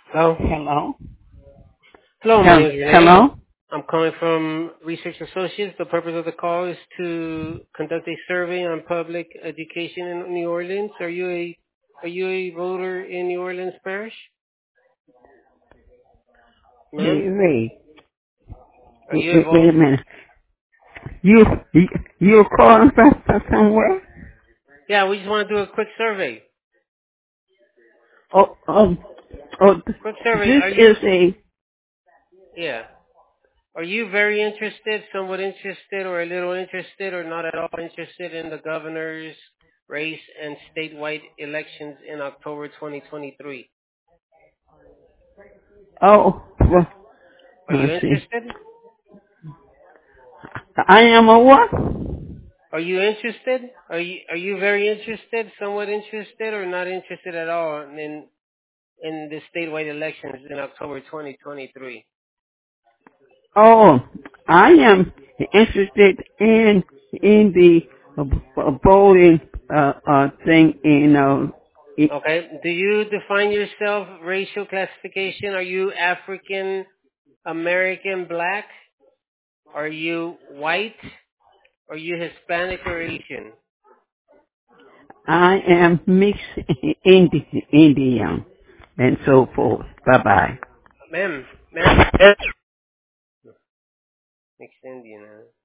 Hello? Hello? Hello, my name is Renee. Hello? I'm calling from Research Associates. The purpose of the call is to conduct a survey on public education in New Orleans. Are you a voter in New Orleans Parish? Ma'am? Wait, Are you a wait voter? a minute. You, you, you're calling from somewhere? Yeah, we just want to do a quick survey. Oh, oh, Quick survey. this is a, Yeah. Are you very interested, somewhat interested, or a little interested, or not at all interested in the governor's race and statewide elections in October 2023? well, Are you let's see. interested? I am a what? Are you interested? Are you very interested, somewhat interested, or not interested at all in the statewide elections in October 2023? Oh, I am interested in the voting, thing, it, Okay. Do you define yourself racial classification? Are you African American black? Are you white? Are you Hispanic or Asian? I am mixed Indian and so forth. Bye bye. Ma'am, ma'am, mixed Indian. Huh?